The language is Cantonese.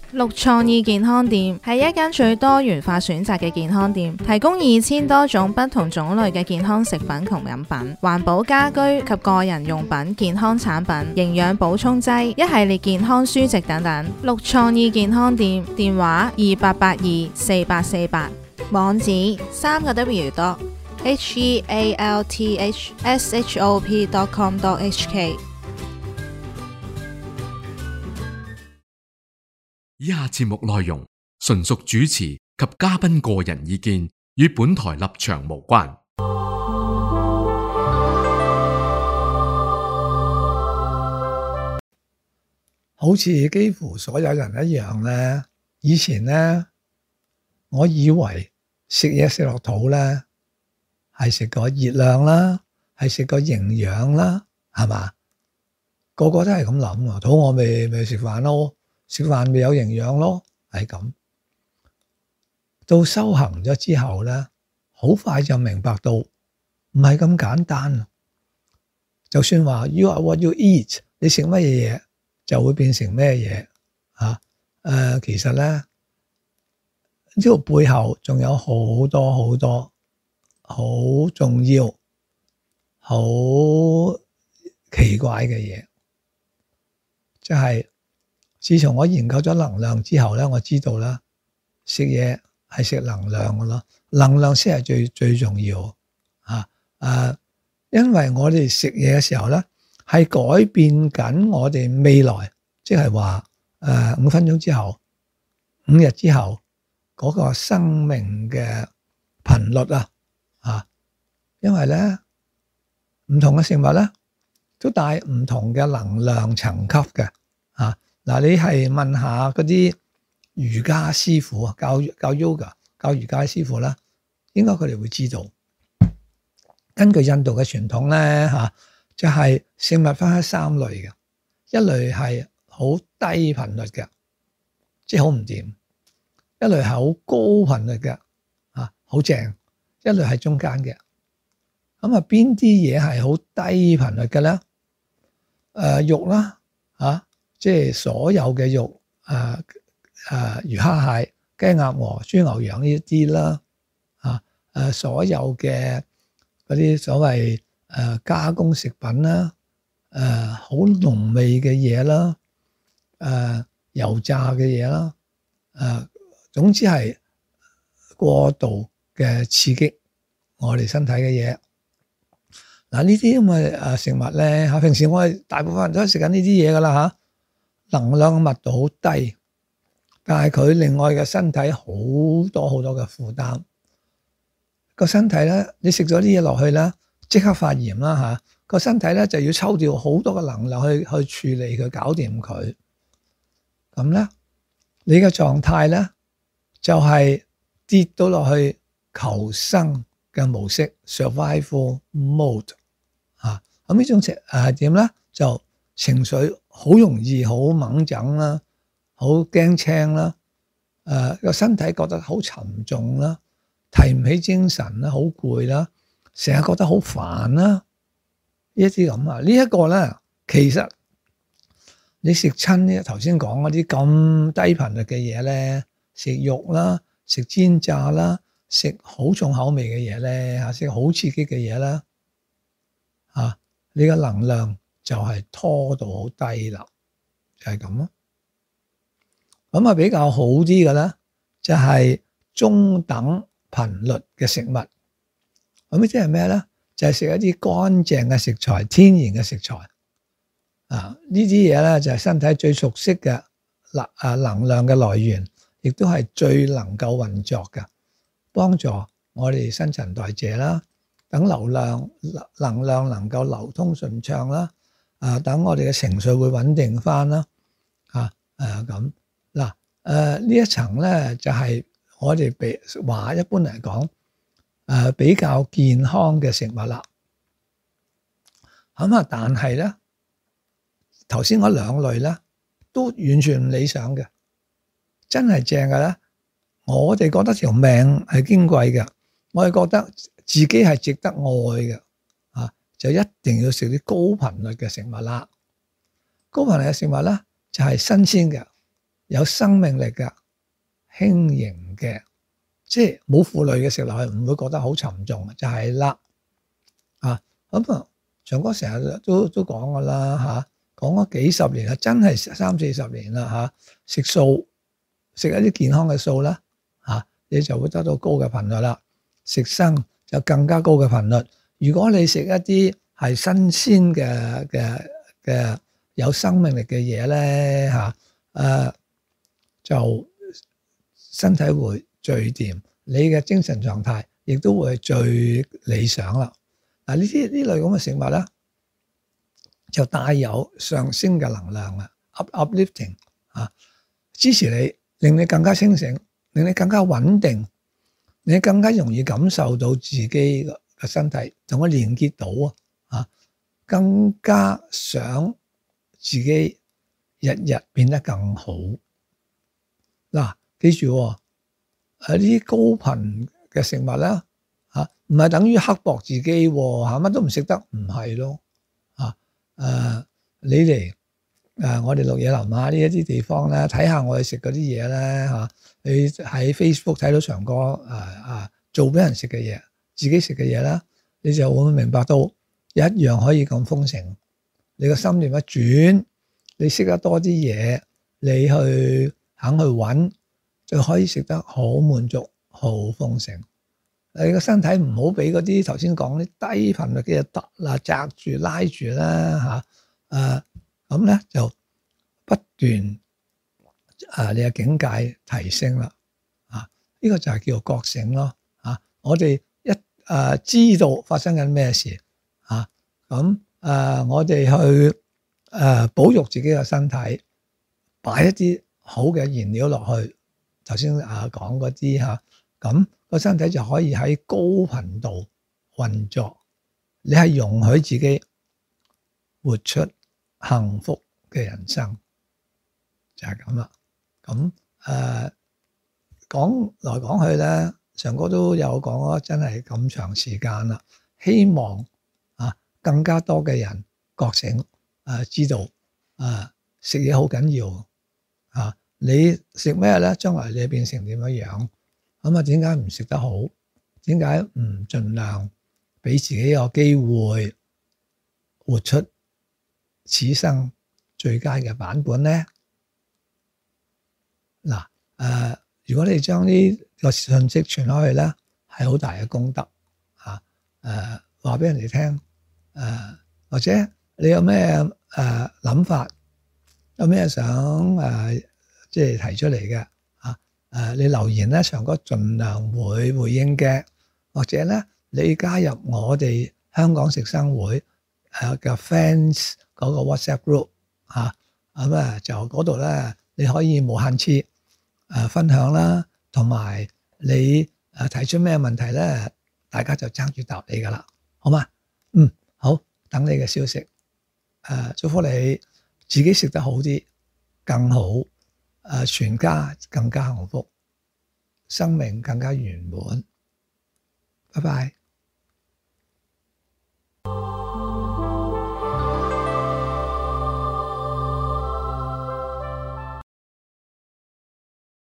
綠創意健康店係一間最多元化選擇嘅健康店，提供2000多種不同種類嘅健康食品同飲品、環保家居及個人用品、健康產品、營養補充劑、一系列健康書籍等等。綠創意健康店電話28824848，網址3個W.healthshop.com.hk。 以下節目內容純屬主持及嘉賓個人意見，與本台立場無關。 好似幾乎所有人一樣咧，以前咧，我以為食嘢食落肚咧，係食個熱量啦，係食個營養啦，係嘛？個個都係咁諗啊！肚餓咪食飯咯。食飯咪有營養咯，係咁。到修行咗之後咧，好快就明白到唔係咁簡單。就算話 you are what you eat， 你食乜嘢就會變成咩嘢啊？其實咧呢個背後仲有好多好多好重要、好奇怪嘅嘢，即係。自從我研究咗能量之後咧，我知道啦，食嘢係食能量嘅咯，能量先係最重要啊！因為我哋食嘢嘅時候咧，係改變緊我哋未來，即係話5分鐘之後、5日之後嗰個生命嘅頻率啊！因為咧唔同嘅食物咧都帶唔同嘅能量層級嘅啊。嗱，你係問下嗰啲瑜伽師傅啊，教 yoga、教瑜伽師傅啦，應該佢哋會知道。根據印度嘅傳統咧，就係食物分開3類嘅，一類係好低頻率嘅，即係好唔掂；一類係好高頻率嘅，好正；一類係中間嘅。咁啊，邊啲嘢係好低頻率嘅咧？肉啦，即係所有嘅肉，魚蝦蟹、雞鴨鵝、豬牛羊呢一啲啦，所有嘅嗰啲所謂加工食品啦，好濃味嘅嘢啦，油炸嘅嘢啦，總之係過度嘅刺激我哋身體嘅嘢。嗱，呢啲咁嘅食物咧，平時我哋大部分人都係食緊呢啲嘢噶啦，能量嘅密度好低，但係佢另外嘅身體好多好多嘅負擔。個身體咧，你食咗啲嘢落去咧，即刻發炎啦，個身體咧就要抽掉好多嘅能量去處理佢，搞掂佢。咁咧，你嘅狀態咧就係跌到落去求生嘅模式 （survival mode） 咁呢種點咧就情緒好容易好猛整啦，好驚青啦，個身體覺得好沉重啦，提唔起精神啦，好攰啦，成日覺得好煩啦，呢一啲咁啊，呢一個咧，其實你食親呢頭先講嗰啲咁低頻率嘅嘢咧，食肉啦，食煎炸啦，食好重口味嘅嘢咧，食好刺激嘅嘢啦，你嘅能量就係拖到好低啦，就係咁咯。咁比較好啲嘅咧，就係中等頻率嘅食物。咁即係咩咧？就係食一啲乾淨嘅食材、天然嘅食材。呢啲嘢咧就係身體最熟悉嘅能量嘅來源，亦都係最能夠運作嘅，幫助我哋新陳代謝啦。等能量能夠流通順暢啦，等我哋嘅情緒會穩定翻啦，咁嗱，呢一層咧就係我哋話一般嚟講，比較健康嘅食物啦。咁但係咧，頭先嗰2類咧都完全唔理想嘅，真係正嘅咧。我哋覺得條命係矜貴嘅，我哋覺得自己係值得愛嘅，就一定要食啲高頻率嘅食物啦。高頻率嘅食物咧就係新鮮嘅， 有生命力嘅、輕盈嘅，即係冇負累嘅食落去，唔會覺得好沉重，就係啦。咁啊，長哥成日都講噶啦嚇，講咗幾十年啦，真係30-40年啦嚇，食素，食一啲健康嘅素啦嚇，你就會得到高嘅頻率啦。食生就更加高嘅頻率。如果你食一啲係新鮮嘅有生命力嘅嘢咧就身體會最掂，你嘅精神狀態亦都會最理想啦。嗱，呢類咁嘅食物咧，就帶有上升嘅能量啊 ，uplifting 支持你，令你更加清醒，令你更加穩定，令你更加容易感受到自己嘅身體同佢連結到更加想自己日日變得更好。嗱，記住呢啲高頻嘅食物咧唔係等於刻薄自己乜都唔食得，唔係咯你嚟我哋綠野林呢一啲地方咧，睇下我哋食嗰啲嘢咧你喺 Facebook 睇到長哥做俾人食嘅嘢，自己食嘅嘢啦，你就會明白到一樣可以咁豐盛。你個心念一轉，你識得多啲嘢，你肯去揾，就可以食得好滿足、好豐盛。你個身體唔好俾嗰啲頭先講啲低頻率嘅嘢突啦、紮住、拉住啦咁咧就不斷你嘅境界提升啦呢個就係叫做覺醒咯我哋知道發生緊咩事咁我哋去保育自己嘅身體，擺一啲好嘅燃料落去，頭先講嗰啲咁個身體就可以喺高頻度運作。你係容許自己活出幸福嘅人生，就係咁啦。咁講來講去咧，長哥都有講咗，真係咁長時間啦。希望更加多嘅人覺醒知道食嘢好緊要你食咩咧？將來你變成點樣？咁點解唔食得好？點解唔盡量俾自己個機會活出此生最佳嘅版本咧？嗱如果你將呢個信息傳開去咧，係好大嘅功德話俾人哋聽或者你有咩諗法，有咩想即係提出嚟嘅你留言咧，長哥盡量會回應嘅，或者咧你加入我哋香港食生會嘅 fans 嗰個 WhatsApp group 咁就嗰度咧你可以無限次分享啦，同埋你提出咩問題咧，大家就爭住答你噶啦，好嘛？好，等你嘅消息。祝福你自己食得好啲，更好。全家更加幸福，生命更加圓滿。拜拜。